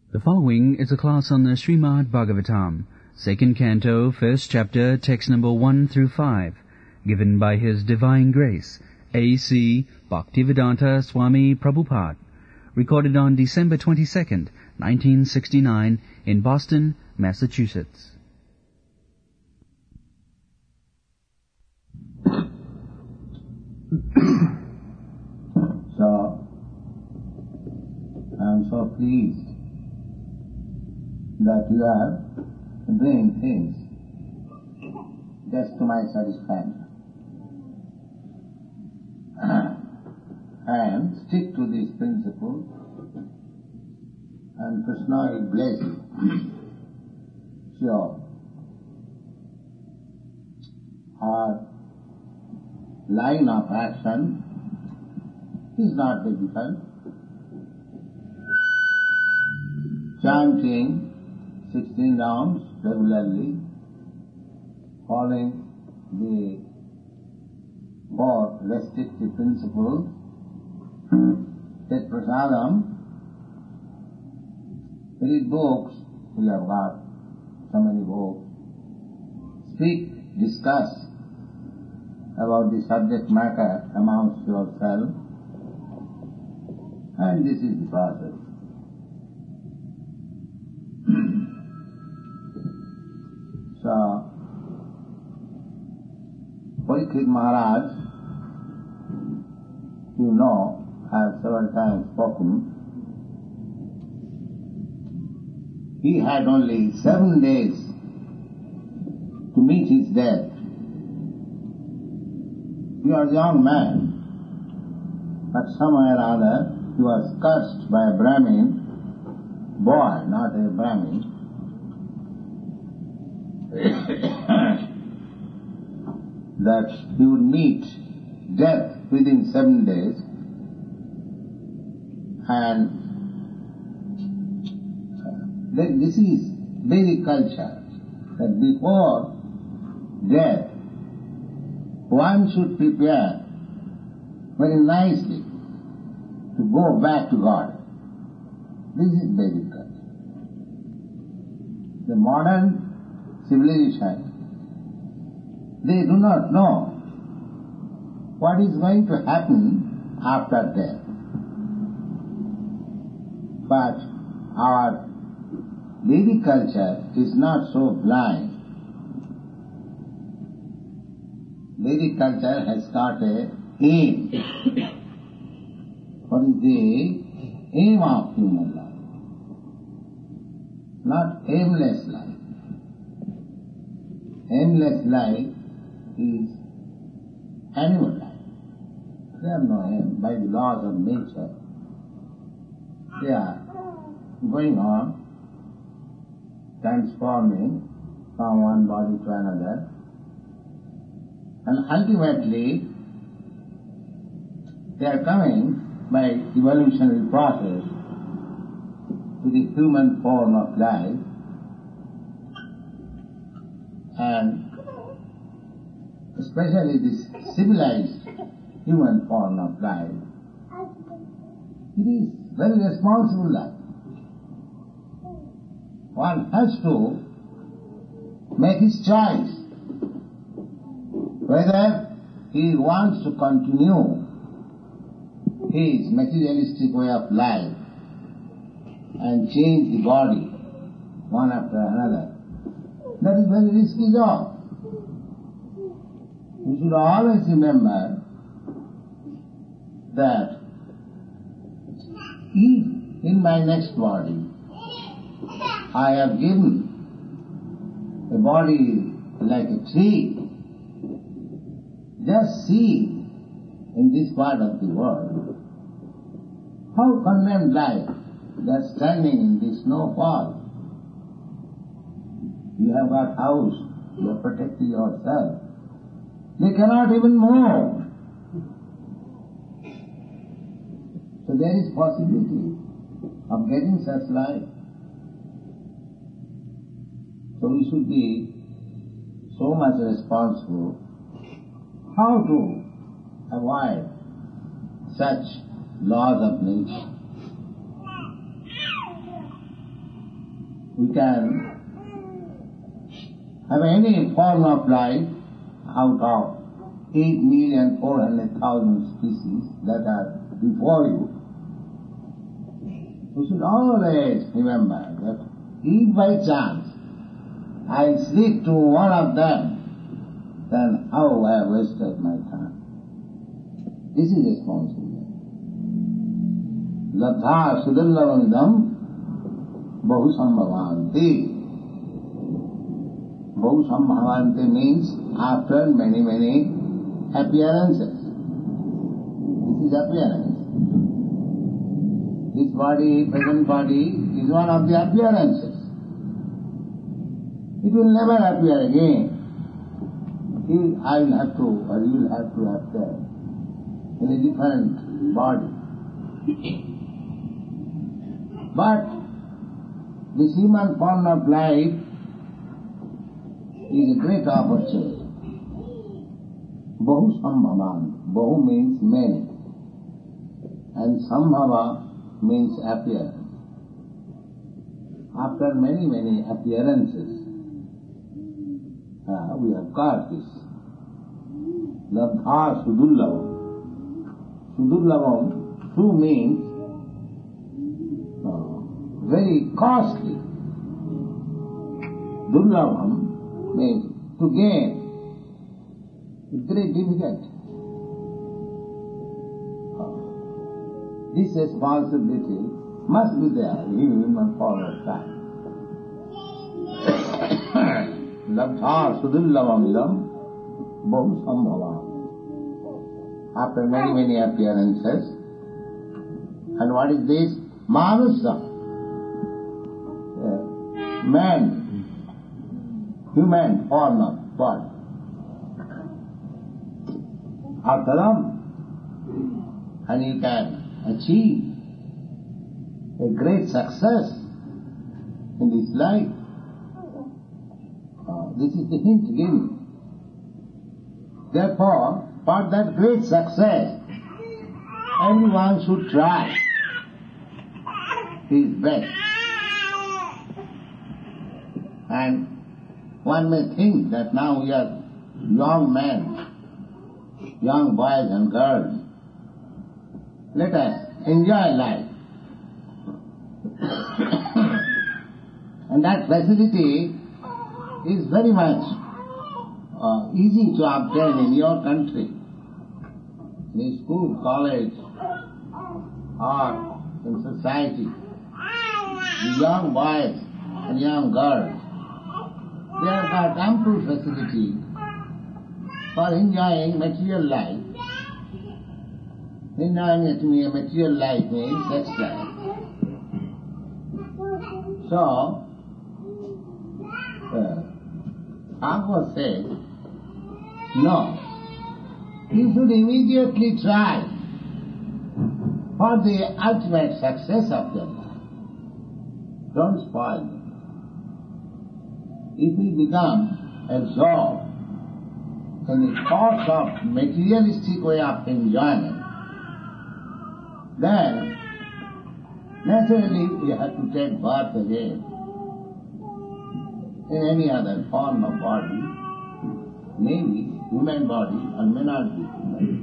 The following is a class on the Srimad Bhagavatam, second canto, first chapter, text number 1 through 5, given by His Divine Grace, A.C. Bhaktivedanta Swami Prabhupada, recorded on December 22nd, 1969, in Boston, Massachusetts. So, I am so pleased that you are doing things just to my satisfaction. And stick to these principles, and Krishna will bless you. Sure. Our line of action is not difficult. Chanting 16 rounds regularly, following the 4 restrictive principles, take prasadam, read books, we have got so many books, speak, discuss about the subject matter amongst yourself, and this is the process. So, Parikshit Maharaj, you know, I have several times spoken, he had only 7 days to meet his death. He was a young man, but somewhere or other he was cursed by a Brahmin boy, not a Brahmin, that he would meet death within 7 days, and this is Vedic culture, that before death one should prepare very nicely to go back to God. This is Vedic culture. The modern civilization, they do not know what is going to happen after death. But our Vedic culture is not so blind. Vedic culture has got an aim. What is the aim of human life? Not aimless life. Aimless life is animal life. They have no aim. By the laws of nature, they are going on, transforming from one body to another, and ultimately they are coming by evolutionary process to the human form of life, and especially this civilized human form of life, it is very responsible life. One has to make his choice whether he wants to continue his materialistic way of life and change the body one after another. That is very risky job. You should always remember that if in my next body I have given a body like a tree, just see in this part of the world how condemned life, they are standing in the snowfall. You have got house, you are protecting yourself. They cannot even move. So there is possibility of getting such life. So we should be so much responsible how to avoid such laws of nature. we can have any form of life out of 8,400,000 species that are before you. You should always remember that if by chance I sleep to one of them, then how I have wasted my time. This is responsibility. Labdha sudurlabamidam bahu sambhavanti. Bahu sambhavanti means after many, many appearances. This is appearance. This body, present body, is one of the appearances. It will never appear again. I will have to, or you will have to appear in a different body. But this human form of life is a great opportunity. Bahu sambhavan. Bahu means many. And sambhava means appearance. After many, many appearances, we have got this. Labdha sudurlabam. Sudurlabam, su means very costly. Durlabam means to gain. It's very difficult. This responsibility must be there in human forward time. Labdha sudurlabamidam bahu sambhavam. After many, many appearances. And what is this? Manusam. Man, human form of body. Ataram. And you can achieve a great success in this life. This is the hint given. Therefore, for that great success, everyone should try his best. And one may think that now we are young men, young boys and girls. Let us enjoy life. And that facility is very much easy to obtain in your country, in school, college, or in society. The young boys and young girls, they have got ample facility for enjoying material life. Enjoying material life means sex life. So, Bhagavad says, no, you should immediately try for the ultimate success of your life. Don't spoil it. If we become absorbed in the course of materialistic way of enjoyment, then naturally we have to take birth again in any other form of body, maybe human body or may not be human.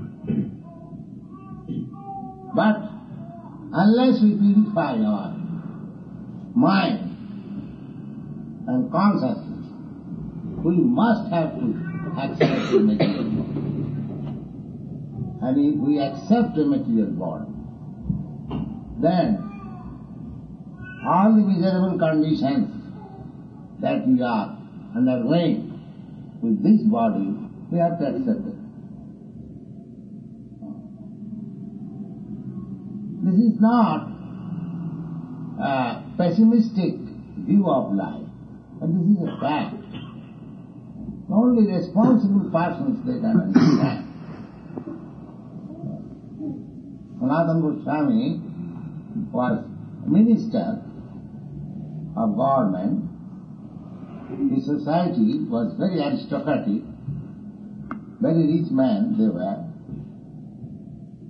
But unless we purify our mind and consciousness, we must have to accept the material body. And if we accept the material body, then all the miserable conditions that we are undergoing with this body, we have to accept it. This is not a pessimistic view of life, but this is a fact. Only responsible persons they can understand. Sanatana Goswami was minister of government. His society was very aristocratic, very rich men they were.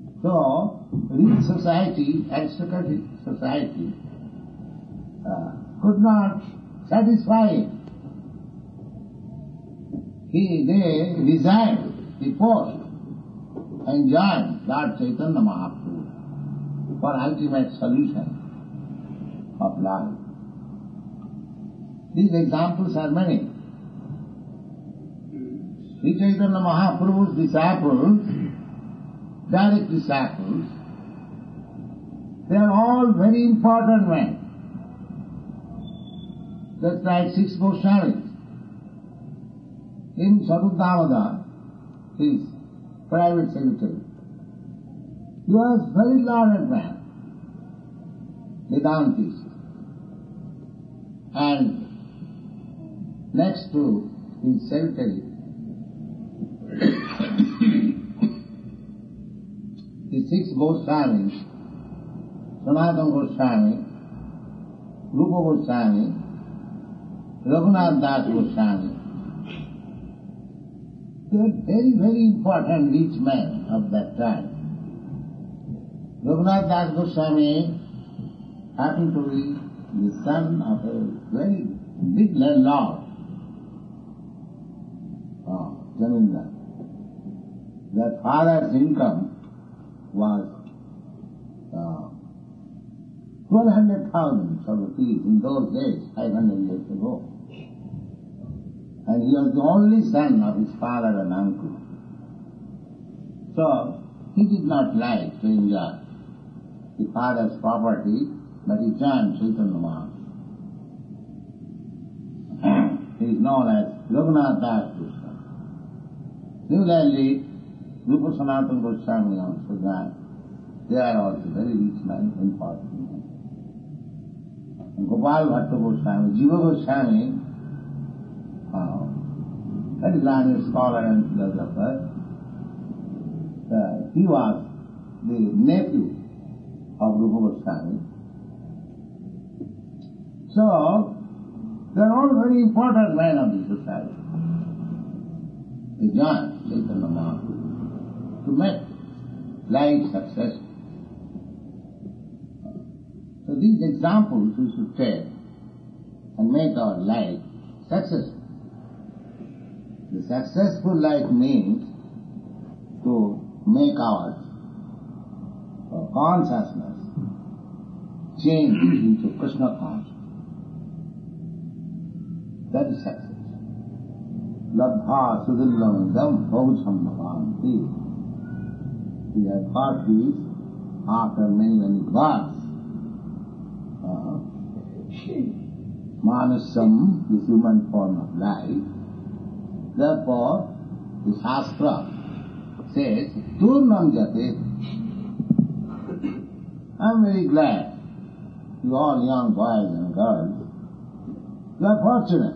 So, rich society, aristocratic society, could not satisfy him. They resigned the post and joined Lord Chaitanya Mahaprabhu for ultimate solution of life. These examples are many. Sri Chaitanya Mahaprabhu's disciples, direct disciples, they are all very important men. Just like six Goswamis. In Sadhudamada, his private secretary, he was very learned man, Vedantist. And next to his secretary, the six Goswamis, Sanatana Goswami, Rupa Goswami, Raghunath Das Goswami, they were very, very important rich men of that time. Raghunath Das Goswami happened to be the son of a very big landlord, Zamindar. Their father's income was 1,200,000 rupees in those days, 500 years ago. And he was the only son of his father and uncle. So, he did not like to enjoy the father's property, but he joined Chaitanya Mahaprabhu. He is known as Raghunath Das Goswami. Similarly, Rupa Sanatana Goswami also joined. They are also very rich men, important men. And Gopal Bhatta Goswami, Jiva Goswami, very learned scholar and philosopher, he was the nephew of Rupa Goswami. So, they are all very important men of the society. They joined Chaitanya Mahaprabhu to make life successful. So these examples we should take and make our life successful. The successful life means to make our consciousness change into Krishna consciousness. That is success. Labdha sudillamidam bhaucham bhavanti. We have got this after many, many births. Manasam, the human form of life. Therefore, the Shastra says, Turnam Jate. I'm very glad you all young boys and girls, you are fortunate.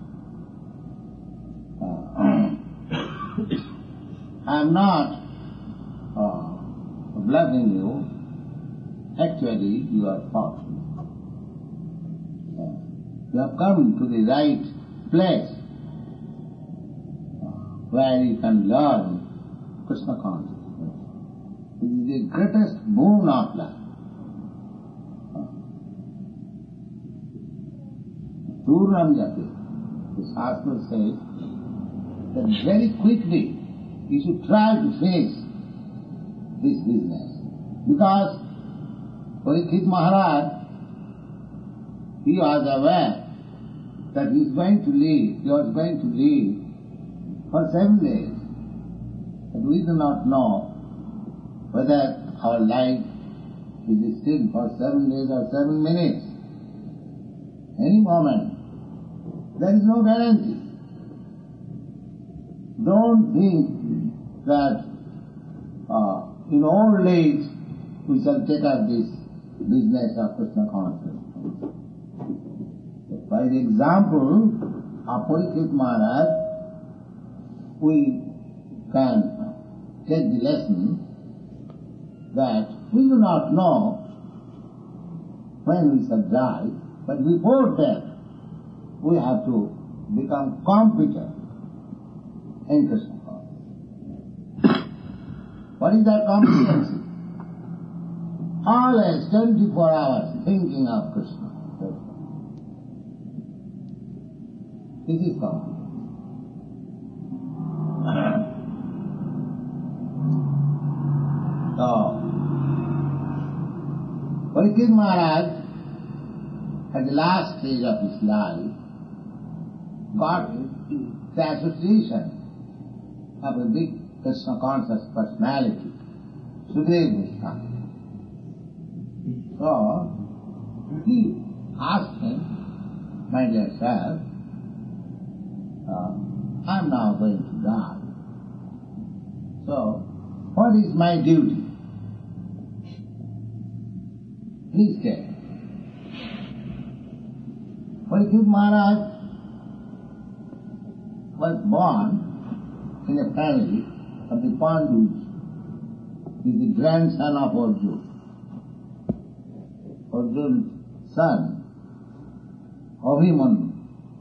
I am not bluffing you. Actually, you are fortunate. You have come to the right place where you can learn Krishna consciousness. This is the greatest boon of life. Turnam Jati. The Shastra says that very quickly you should try to face this business. Because Parikshit Maharaj, he was aware that he was going to live for 7 days. But we do not know whether our life is still for 7 days or 7 minutes. Any moment. There is no guarantee. Don't think that in old age we shall take up this business of Krishna consciousness. By the example of Parikshit Maharaj, we can take the lesson that we do not know when we shall die, but before death we have to become competent in Krishna consciousness. What is that competency? Always 24 hours thinking of Krishna. This is called. So, Parikshit Maharaj, at the last stage of his life, got the association of a big Krishna conscious personality, Sukadeva Goswami. So, he asked him, my dear sir, I am now going to die. So, what is my duty? Please tell. Parikshit Maharaj was born in a family of the Pandus. He is the grandson of Arjuna. Arjuna's son, Abhimanyu.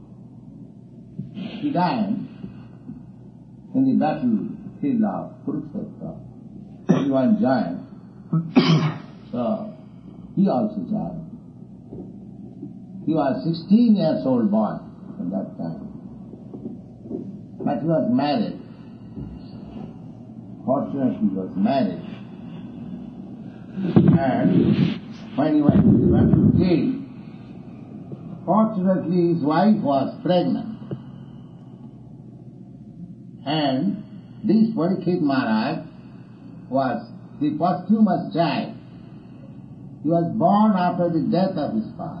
He died in the battlefield of Kurukshetra. He was giant. So, he also died. He was 16 years old boy at that time. But he was married. Fortunately, he was married. And when he went to the battlefield, fortunately his wife was pregnant. And this Parikshit Maharaj was the posthumous child. He was born after the death of his father.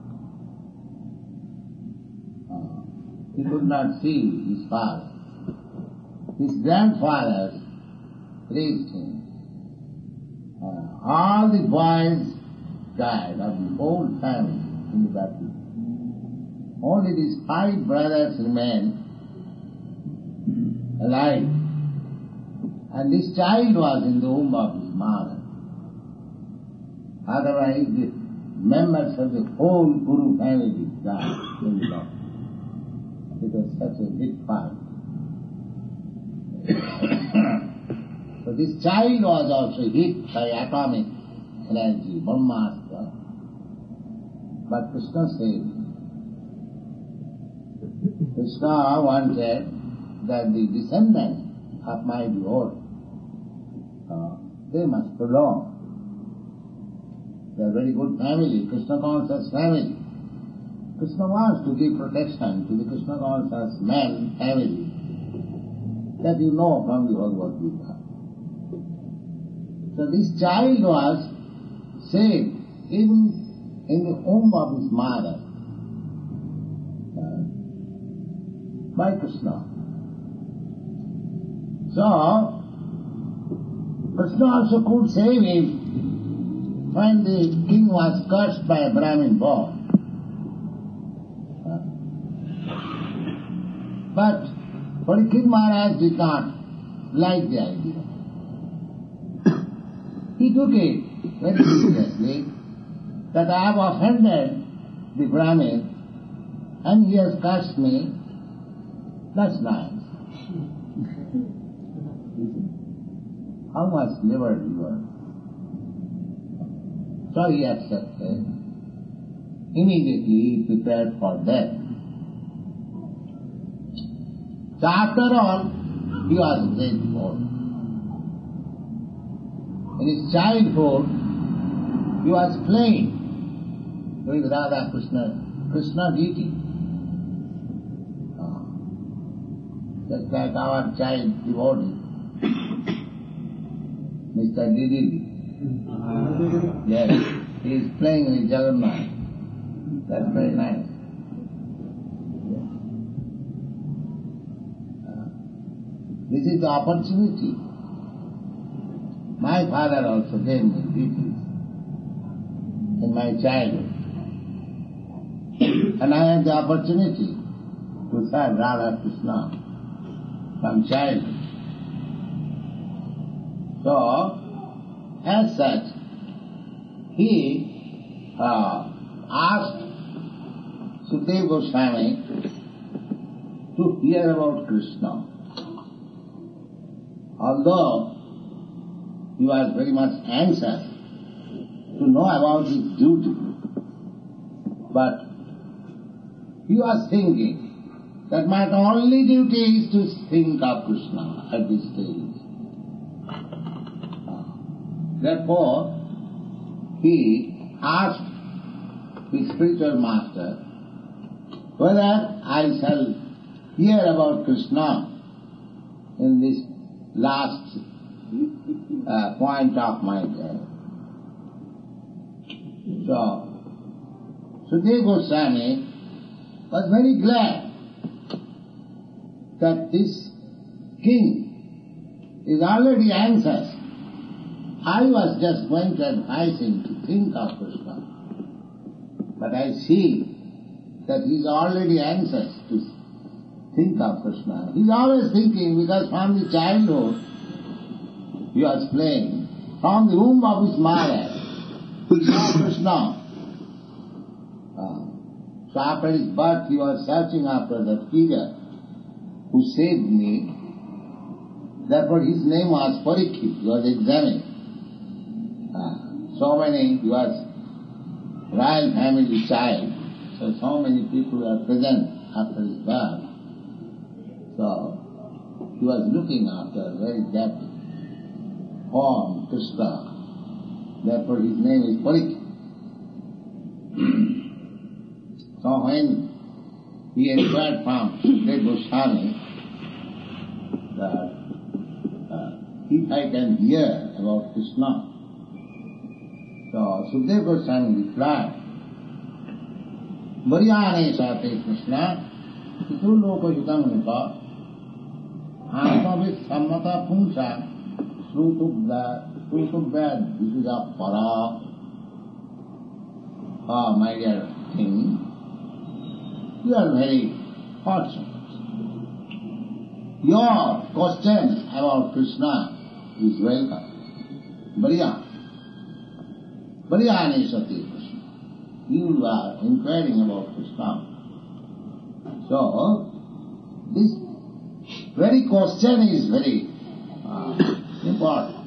He could not see his father. His grandfather raised him. All the boys died of the whole family in the battle. Only these 5 brothers remained alive. And this child was in the womb of his mother. Otherwise, the members of the whole Kuru family died very long. It was such a big fight. So this child was also hit by atomic energy, Brahmastra. But Krishna saved him. Krishna wanted that the descendants of my devotee, they must prolong. They are very good family, Krishna conscious family. Krishna wants to give protection to the Krishna conscious man family that you know from the Bhagavad Gita. So this child was saved even in the womb of his mother by Krishna. So, Krishna also could save him when the king was cursed by a Brahmin boy. But Parikshit Maharaj did not like the idea. He took it very seriously that I have offended the Brahmin and he has cursed me. That's nice. How much clever you are. So he accepted. Immediately he prepared for death. So after all, he was a great devotee. In his childhood, he was playing with Radha Krishna deity. Just like our child devotee, Mr. Didi. Yes, he is playing with Jagannath. That's very nice. This is the opportunity. My father also gave me deities in my childhood. And I had the opportunity to serve Radha Krishna from childhood. So, as such, he asked Sukadeva Goswami to hear about Krishna. Although he was very much anxious to know about his duty, but he was thinking that my only duty is to think of Krishna at this stage. Therefore, he asked his spiritual master whether I shall hear about Krishna in this last point of my life. So, Sukadeva Goswami was very glad that this king is already anxious. I was just going to advise him to think of Krishna. But I see that he is already anxious to think of Krishna. He is always thinking, because from the childhood he was playing. From the womb of his mother, he saw Krishna. So after his birth he was searching after that figure who saved me. Therefore his name was Parikshit. He was examining. He was royal family child, so many people were present after his birth. So he was looking after a very depth form, Krishna. Therefore his name is Parikshit. So when he inquired from Sukadeva Goswami that if I can hear about Krishna, so Sukadeva Goswami replied, Varyane sate Krishna, Pitu loko hitam nipa, Atmavis sammata punsa, Srutubhya Visuddha para. Oh, my dear king, you are very fortunate. Your question about Krishna is welcome. Varyane sate Krishna. You are inquiring about Krishna. So, this very question is very important.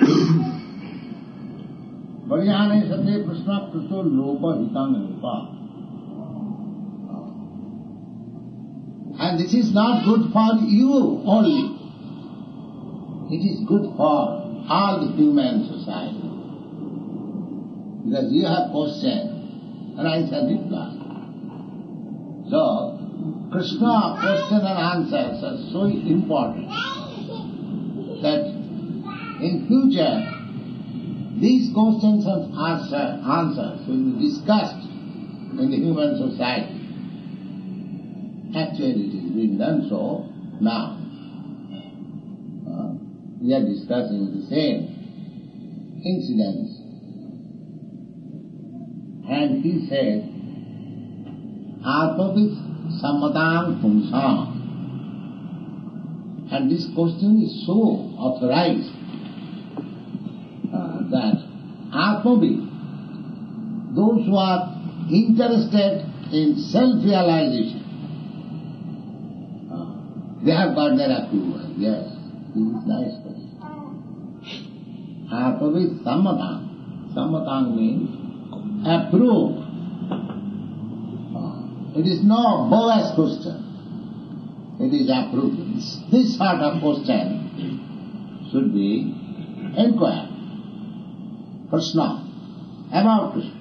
Varyane sate Krishna Krito loka hitam nipa. And this is not good for you only. It is good for all the human society. Because you have question and I shall reply. So, Krishna question and answers are so important that in future these questions and answers will be discussed in the human society. Actually it is being done so now. We are discussing the same incidents. And he said, Atmavis sammatang pumsam. And this question is so authorized that Atmavis, those who are interested in self-realization, they have got their approval. Yes, this is nice question. Atmavis sammatang. Sammatang means approved. It is no bogus question. It is approved. This sort of question should be inquired. Krishna, about Krishna.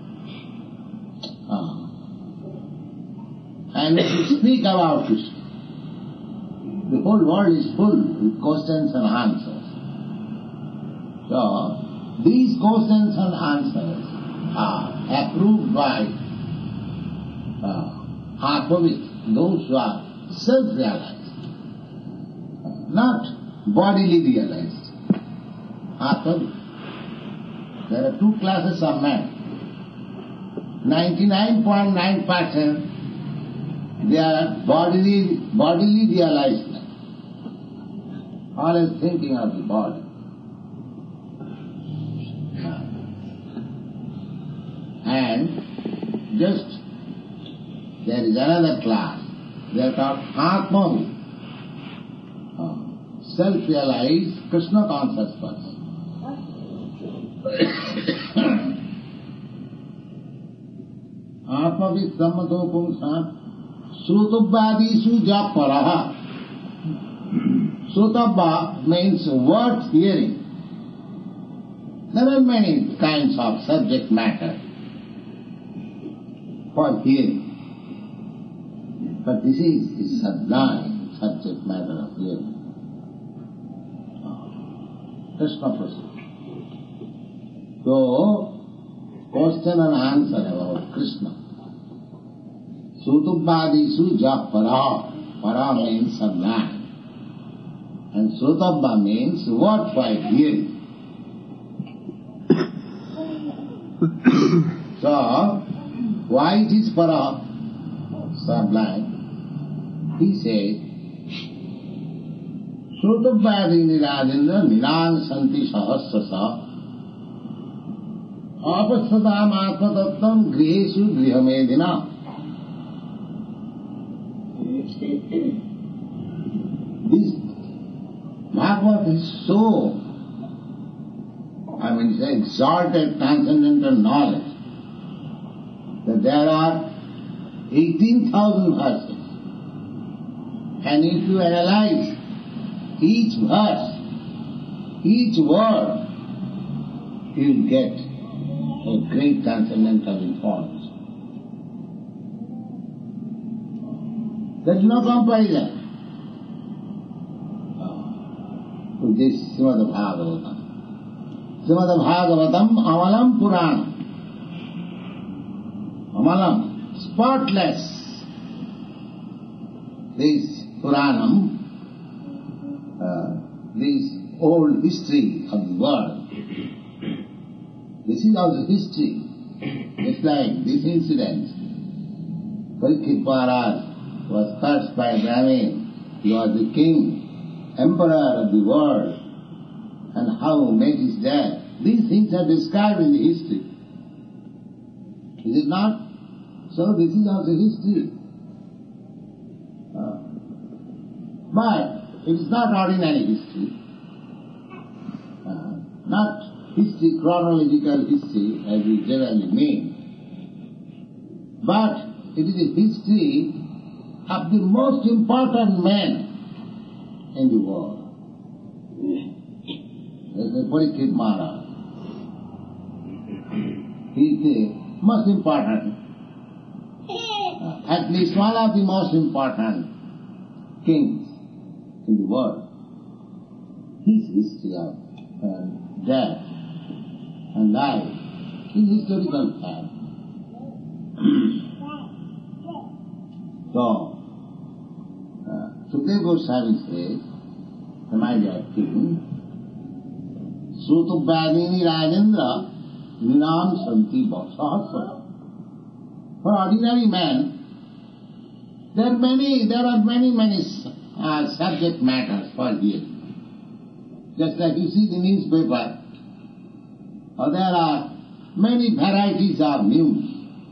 And if you speak about Krishna, the whole world is full with questions and answers. So, these questions and answers are approved by Atmavis, those who are self-realized, not bodily realized. Atmavis. There are two classes of men. 99.9% they are bodily realized men. Always thinking of the body. And just there is another class. They are called Atmavis, self-realized Krishna conscious person. Atmavis sammato pumsam Srutubhadisu japaraha. Srutubha means words hearing. There are many kinds of subject matter for hearing. But this is the sublime subject matter of hearing. Krishna proceeds. So, question and answer about Krishna. Srutubhadisu japara. Para means sublime. And Srutubha means word for hearing. So, why it is para, sublime? He said, Srutubhadini Rajendra Nirang Santi Sahasrasa Apasadam Atmatattam Grihesu Grihamedina. This Bhagavad is so, it's exalted transcendental knowledge that there are 18,000 verses. And if you analyze each verse, each word, you will get a great transcendental information. There is no comparison with this Srimad Bhagavatam. Srimad Bhagavatam Amalam Puranam. Amalam, spotless. This Puranam, this old history of the world, this is also history. Just like this incident, Parikshit Maharaj was cursed by Brahmin. He was the king, emperor of the world, and how met his death. These things are described in the history. Is it not? So this is also history. But it is not ordinary history. Not history, chronological history, as we generally mean. But it is a history of the most important man in the world. That's the Parikshit Maharaj. He is the most important, at least one of the most important kings in the world. His history of death and life is historical fact. So, Sukadeva Goswami says, my dear king, Srutubhadini Rajendra Ninam Santi Sahasra. For ordinary man, there are many subject matters for hearing. Just like you see the newspaper, there are many varieties of news.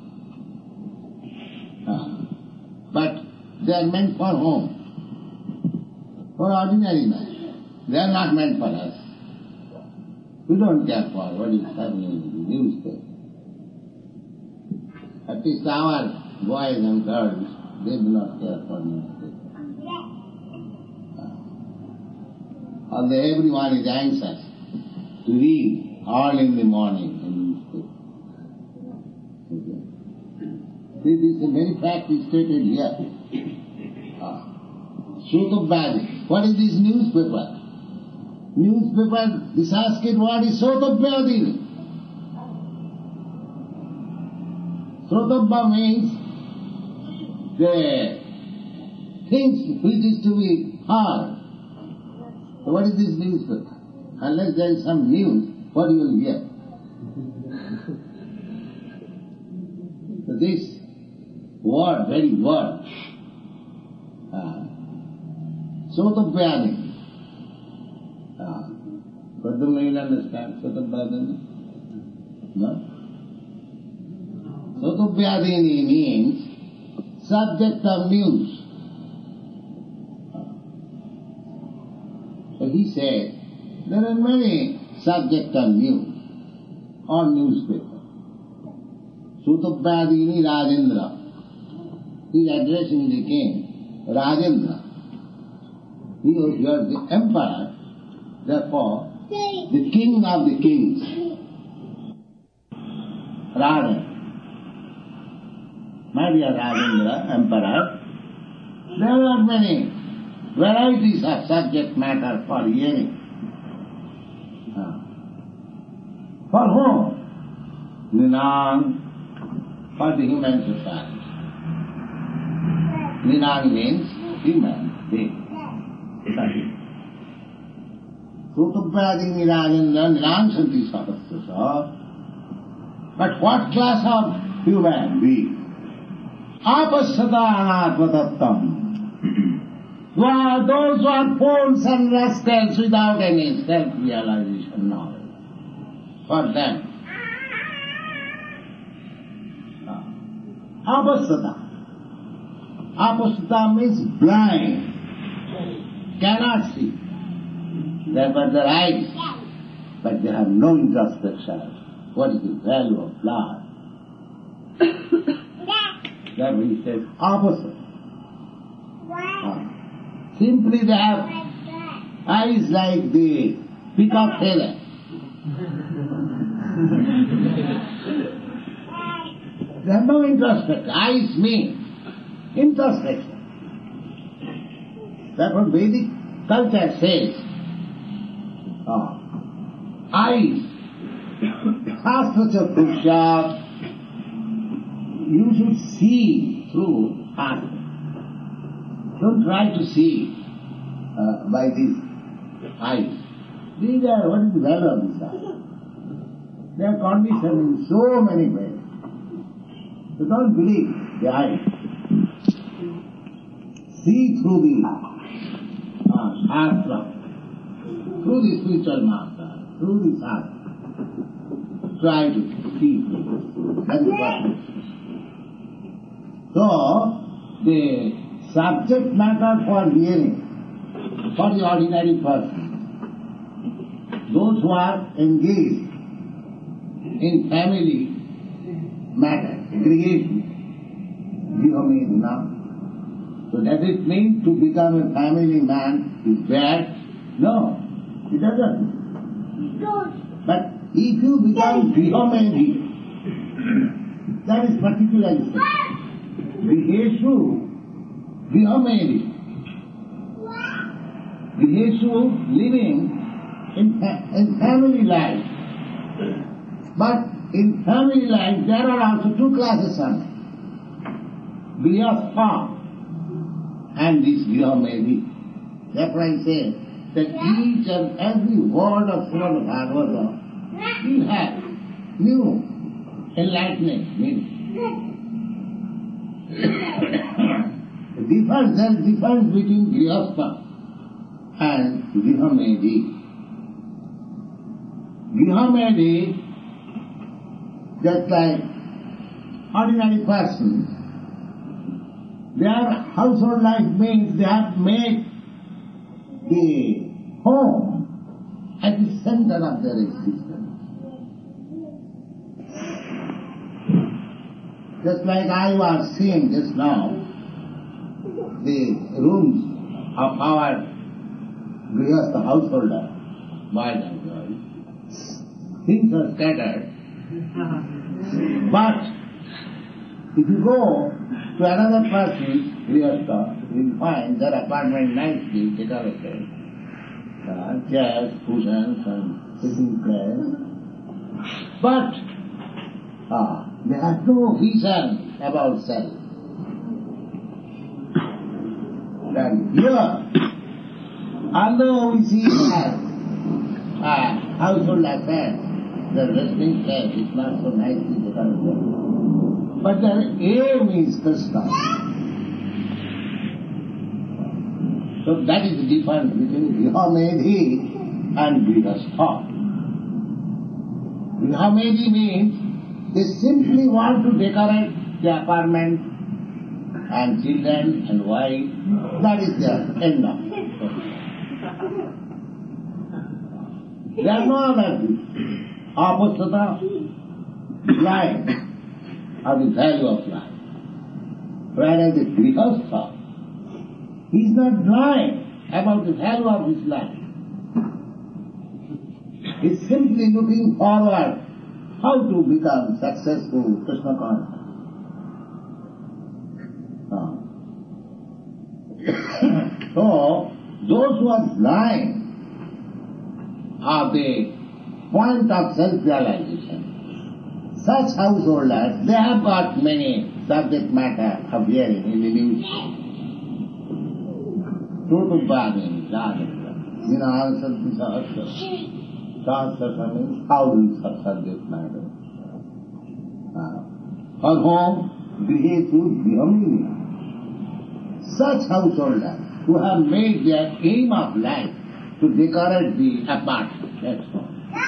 But they are meant for whom? For ordinary man. They are not meant for us. We don't care for what is happening in the newspaper. At least our boys and girls, they do not care for newspaper. Although everyone is anxious to read all in the morning in newspaper. This is the very fact is stated here. Srutubhadini. What is this newspaper? Newspaper, the Sanskrit word is Srutubhadini. Srutubha means the things which is to be heard. So what is this newspaper? Unless there is some news, what you will hear? So this word, very word, Srutubhadini. Pradyumna, you understand Srutubhadini? No? Srutubhadini means subject of news. So he said, there are many subjects of news on newspaper. Srutubhadini Rajendra. He is addressing the king, Rajendra. He was the emperor, therefore the king of the kings. Rajan. My dear Rajendra, emperor, there are many varieties of subject matter for hearing. For whom? Ninang, for the human society. Ninang means human being. Sutuprading Nirajendra, Ninang Santi Sapastasya. But what class of human being? Apasada anatmatattam. Those who are fools and rascals without any self-realization knowledge. For them. Apasada. Apasada means blind, cannot see. They have got their eyes, but they have no introspection. What is the value of life? That he says opposite. Simply they have eyes like the peacock feather. They have no introspection. Eyes mean introspection. That's what Vedic culture says. Eyes. Shastra Chaksha, you should see through heart. Don't try to see by these eyes. These are, what is the value of these eyes? They are conditioned in so many ways. So don't believe the eyes. See through the Shastra, through the spiritual master, through the Shastra. Try to see through. That is what it is. So, the subject matter for hearing, for the ordinary person, those who are engaged in family matter, aggregation, Jivamedina. So does it mean to become a family man is bad? No, it doesn't. But if you become Jivamedi, that is particularly special. Viheshu Vihamedi. Viheshu living in family life. But in family life there are also two classes of men. Grihastha and this Vihamedi. Therefore I say that each and every word of Srimad Bhagavata will have new enlightenment meaning. There is difference between Grihastha and Vihamedi. Vihamedi, just like ordinary person, their household life means they have made the home at the center of their existence. Just like I was seeing just now, the rooms of our Grihastha householder, boys and girls, things are scattered. But if you go to another person's Grihastha, you will find their apartment nicely decorated. Chairs, cushions and sitting place. But they have no vision about self. And here, although we see as household affairs, the resting place is not so nicely decorated, but their aim is Krishna. So that is the difference between Vihamedi and Grihastha. Vihamedi means they simply want to decorate the apartment and children and wife. That is their end of it. There are no other apostata, blind of the value of life. Whereas the Grihastha, he is not blind about the value of his life. He is simply looking forward how to become successful Krishna conscious. So, those who are blind are the point of self-realization. Such householders, they have got many subject matter appearing in the news. Trutubhagini, Jagatra, Vinasati Sahasra. Sahasra means thousands of subject matter. For whom? Grihetu Griham. Such householders who have made their aim of life to decorate the apartment, that's all.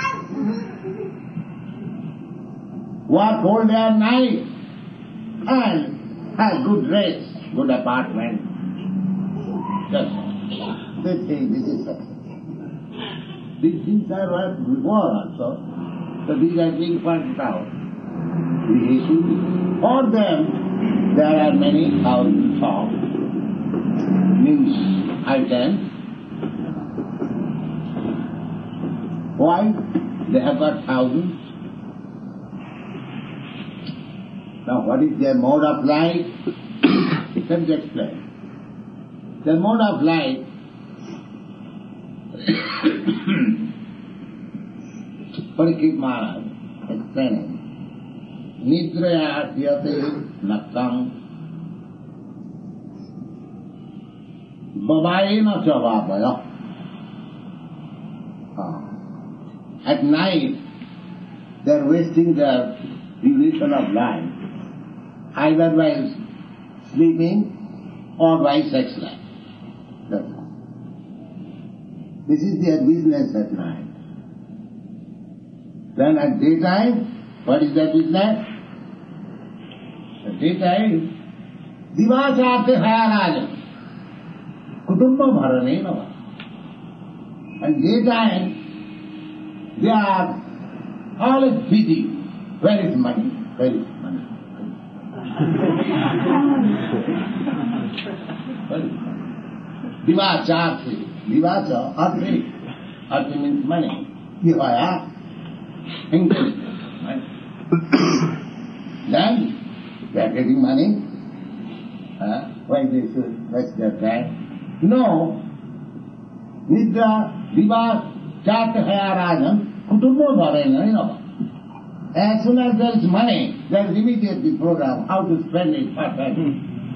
Work whole day and night and have good dress, good apartment. That's all. They think this is success. These things are right before also, so these are being pointed out. For them, there are many thousands of news items. Why? They have got thousands. Now what is their mode of life? Let me explain. Their mode of life Parikshit Maharaj explaining Nidraya Dhyate Naktam Babayena Chavabaya. At night, they are wasting their duration of life either by sleeping or by sex life. That's all. This is their business at night. Then at daytime, what is their business? At daytime, Divacharte Hayarajan. Kutumba Bharanena. And daytime, they are always busy. Where is money? Where is money? Divacharte. Divacha, Arte. Arte means money. Divaya. Income. Then, they are getting money. Why they should waste their time? No. Nidra, Diva, Chat Hayarajan, Kutumbo Bharena. As soon as there is money, there is immediately program how to spend it perfectly.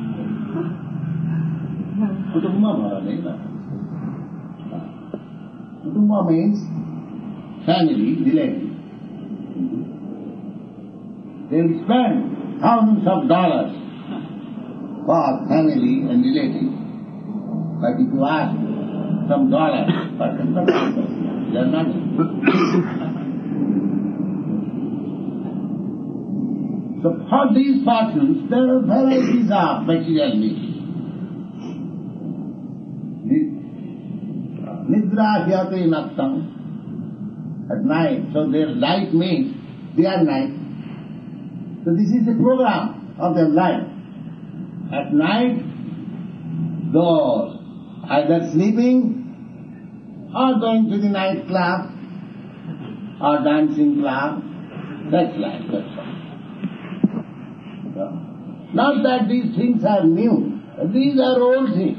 Kutumbo Bharena. Kutumbo means family, relative. They will spend thousands of dollars for family and relatives. But if you ask some dollars for some dollars, they are not. So for these persons, there are varieties of material needs. Nidra hyate naktam. At night, so their life means their night. So this is the program of their life. At night, those either sleeping or going to the night club or dancing club, that's life, that's all. So, not that these things are new, these are old things.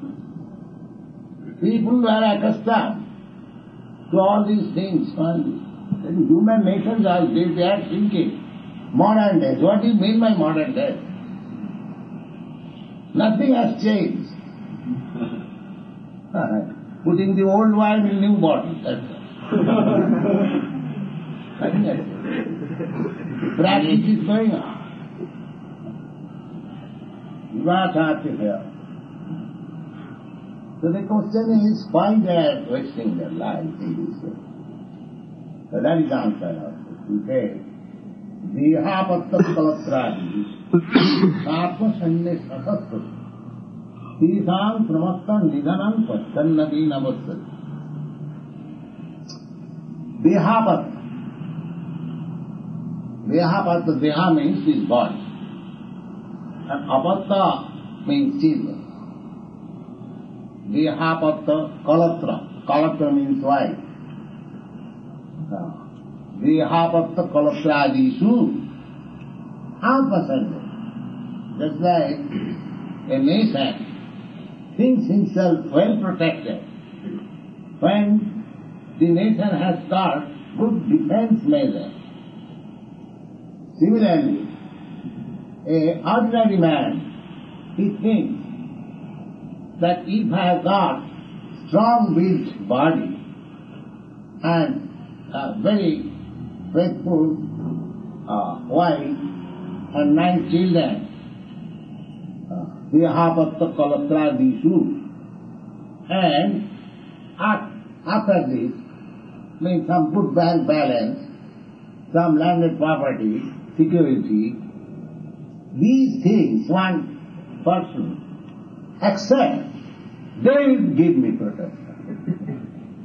People were accustomed to all these things. And human natures are they are thinking. Modern days. What do you mean by modern days? Nothing has changed. Putting the old wine in new bottles. That's all. Nothing has changed. Practice is going on. So the question is why they are wasting their life in this way. So that is the answer of it. We say, Dihapattam kalatradi, Atma sanye sasastra, Tisam pramastam nidhanam paschannadi navastat. Dehapat. Dehapat, Deha means this body. And apatta means children. Dehapatta kalatra. Kalatra means wife. Dehapatta kalatradisu. Unpasanda. Just like a nation thinks himself well protected. When the nation has got good defense measures. Similarly, an ordinary man, he thinks that if I have got strong-built body and a very faithful wife and 9 children, Vihapatta Kalatradishu, and after this, means some good bank balance, some landed property, security, these things one person accepts, they will give me protection.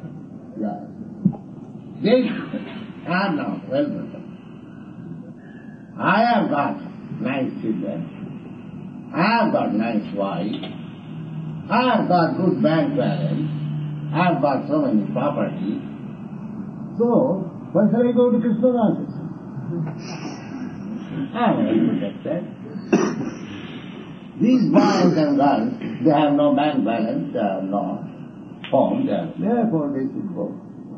Yeah. They are not well protected. I have got nice children, I have got nice wife, I have got good bank balance, I have got so many property, so why shall I go to Krishna consciousness? I am well protected. These boys and girls, they have no bank balance, they have no home, therefore they should go.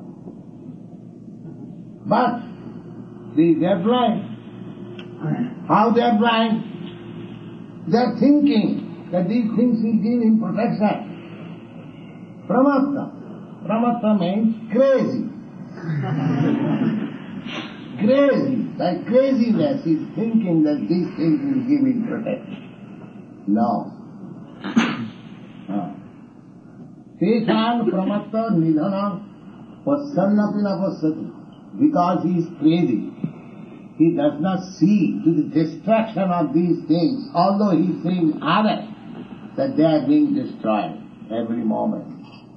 But they are blind. How they are blind? They are thinking that these things will give him protection. Pramatta. Pramatta means crazy. Crazy. Like craziness is thinking that these things will give him protection. No. Teshan pramatta nidhana passannapina passati. Because he is crazy, he does not see to the destruction of these things, although he is seeing others, that they are being destroyed every moment.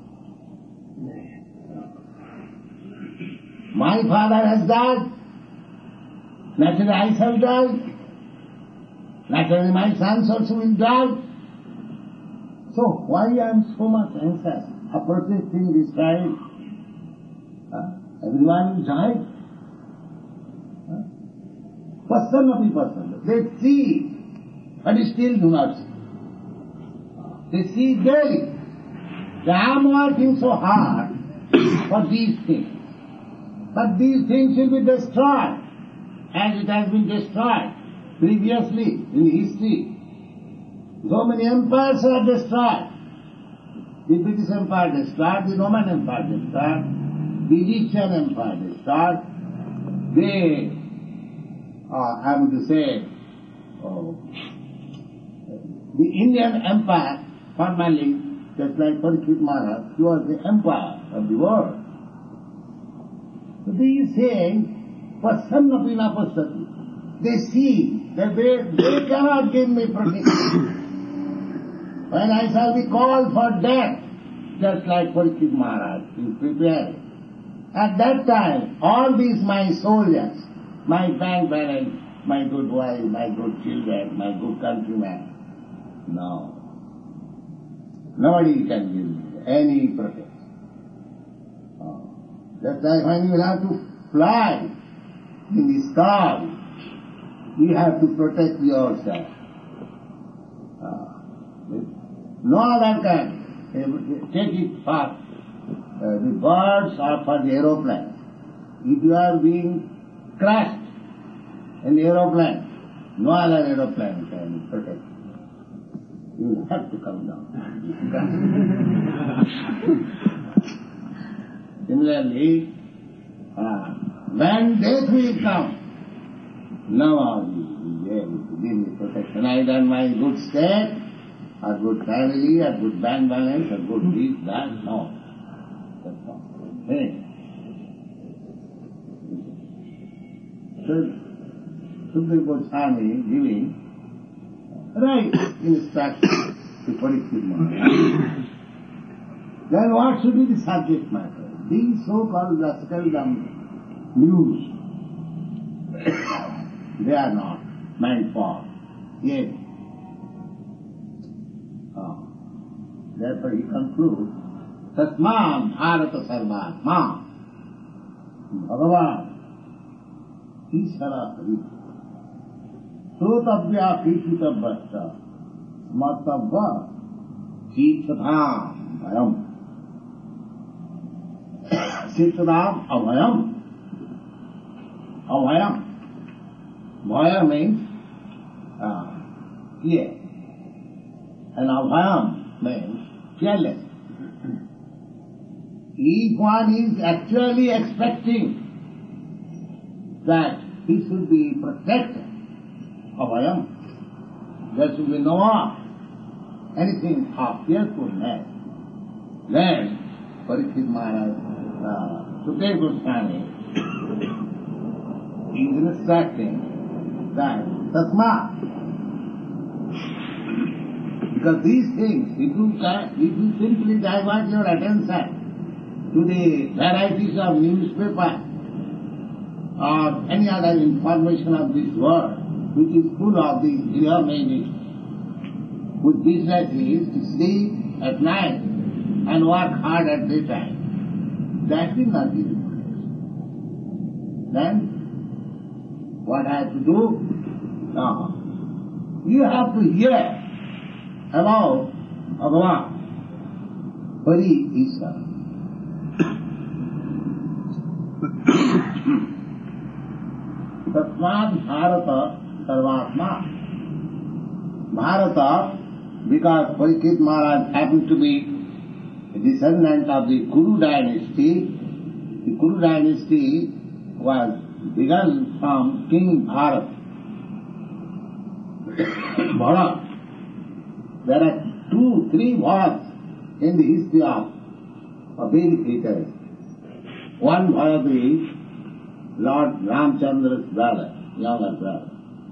My father has died, naturally I shall die, naturally my sons also will die. So why I am so much anxious, protesting this child? Everyone will die. Passannapi passanna. They see, but still do not see. They see daily. I am working so hard for these things. But these things will be destroyed, as it has been destroyed previously in history. So many empires are destroyed. The British Empire destroyed, the Roman Empire destroyed, the Egyptian Empire destroyed. They, I would say, the Indian Empire, formerly, just like Parikshit Maharaj, he was the empire of the world. So they say, Passannapina passati. They see that they cannot give me protection. When I shall be called for death, just like Parikshit Maharaj, he is prepared. At that time, all these my soldiers, my bank balance, my good wife, my good children, my good countrymen, no. Nobody can give me any protection. Just like when you will have to fly in the sky, you have to protect yourself. No other can take it fast. The birds are for the aeroplane. If you are being crashed in the aeroplane, no other aeroplane can protect you. You will have to come down. Similarly, when death will come, now you will be able to give me protection. Either my good state, or good family, or good bank balance, or good this, that, no. That's not. Hey. So, Sukadeva Goswami giving right instruction to Parikshit Maharaj. Then what should be the subject matter? These so-called rascaldom news, they are not meant for. Yes, Therefore he concludes, Tasmam Bharata Sarvatma Bhagavan Ishara Hari Sotavya Kishitabbasta Smartavya Chittatham Bhayam Chittatham Abhayam Abhayam Bhaya means fear, and Abhayam means fearless. Each one is actually expecting that he should be protected. Abhayam. There should be no anything of fearfulness. Then Parikshit Maharaj, Sukadeva Goswami is instructing that Tasma, because these things, if you simply divert your attention to the varieties of newspaper or any other information of this world, which is full of these meanings, whose business is to sleep at night and work hard at daytime, that will not be information. Then, what I have to do? Now, you have to hear about Bhagavan, Hari Ishvara. Tasmad Bharata Sarvatma. Bharata, because Parikshit Maharaj happened to be a descendant of the Kuru dynasty. The Kuru dynasty was begun from King Bharat. Bharat. There are 2-3 Bharats in the history of Vedic literature. One Bharat is Lord Ramchandra's brother, younger brother.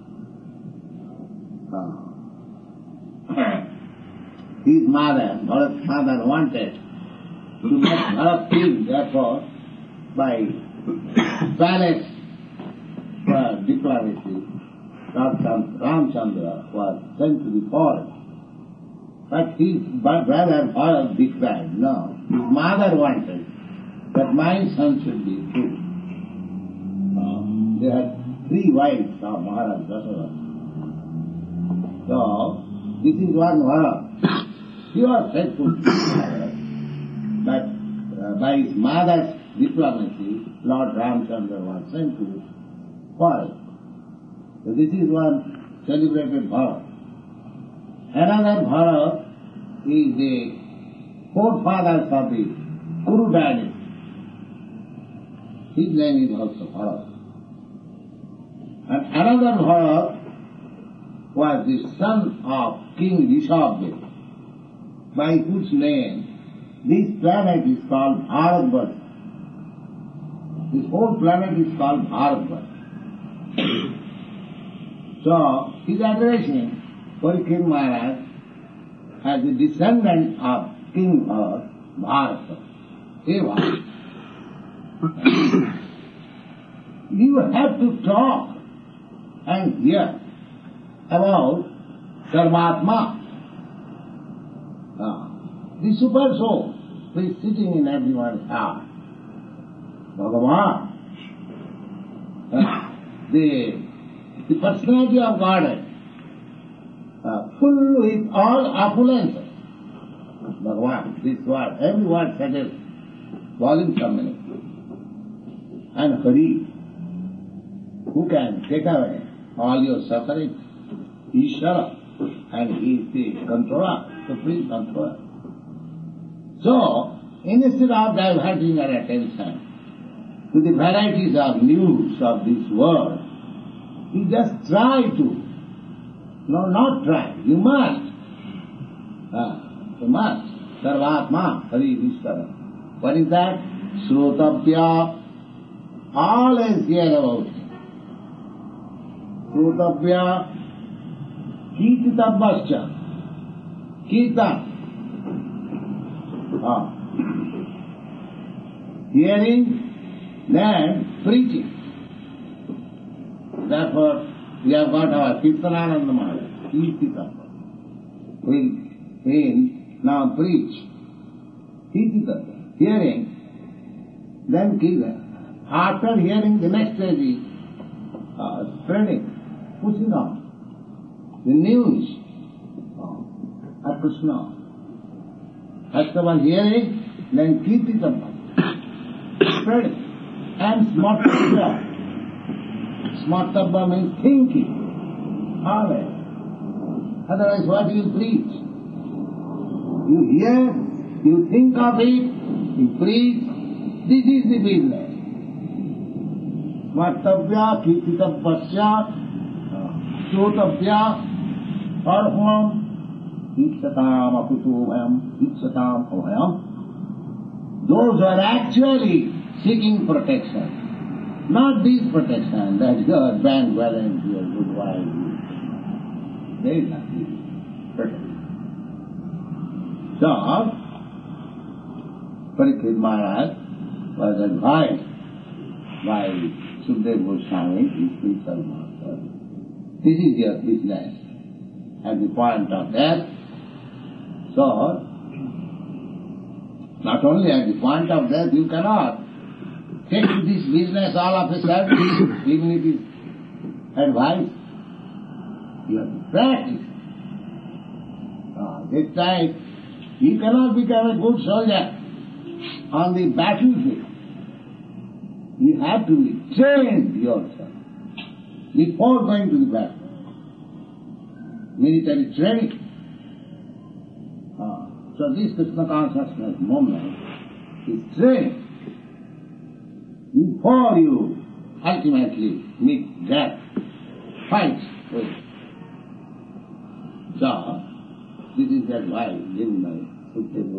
His mother, Bharat's mother, wanted to make Bharat king, therefore, by palace diplomacy, Ramchandra was sent to the forest. But his brother Bharat declared, no, his mother wanted that my son should be true. They had 3 wives of Maharaj Dasharatha. So, this is one Bharat. He was faithful to his mother, but by his mother's diplomacy, Lord Ramchandra was sent to forest. So this is one celebrated Bharat. Another Bharat is the forefathers of the Kuru dynasty. His name is also Bharat. And another Bharat was the son of King Rishabdev, by whose name this planet is called Bharatvarsh. This whole planet is called Bharatvarsh. So, his addressing Parikshit Maharaj as the descendant of King Bharat. Eva. You have to talk and hear about Sarvatma, the super soul who is sitting in everyone's heart. Bhagavan, the personality of Godhead, full with all opulences. Bhagavan, this word, every word suggests volume summary. And Hari, who can take away all your suffering? Ishvara, and he is the controller, supreme controller. So, instead of diverting our attention to the varieties of news of this world, you just try to. No, not try. You must. You must. Sarvatma, Hari Ishvara. What is that? Srotavya. Always hear about him. Srotavya. Kirtitabbascha. Kirtan. Hearing, then preaching. Therefore, we have got our Kirtanananda Maharaj, Kirtitabba, which means now preach. Kirtitavya. Hearing, then kirtan. After hearing, the next stage is spreading, pushing on the news of Krishna. First of all hearing, then kirtitavya. Spreading. And smartavya. Smartavya means thinking. Always. Otherwise, what do you preach? You hear, you think of it, you preach. This is the business. Smartavya, kirtitavya, shrotavya, arham, iksatam akutovayam, iksatam avayam. Those are actually seeking protection. Not this protection, that your bank balance, your good wife. They is not this protection. So, Parikshit Maharaj was advised by Sukadeva Goswami, his spiritual master. This is your business. At the point of death, so, not only at the point of death, you cannot take this business all of a sudden, even it is advice. You have to practice. This time, you cannot become a good soldier on the battlefield. You have to be trained yourself before going to the battle. Military training. So this Krishna consciousness movement is trained before you ultimately meet death, fight with it. So, this is the advice given by Sukadeva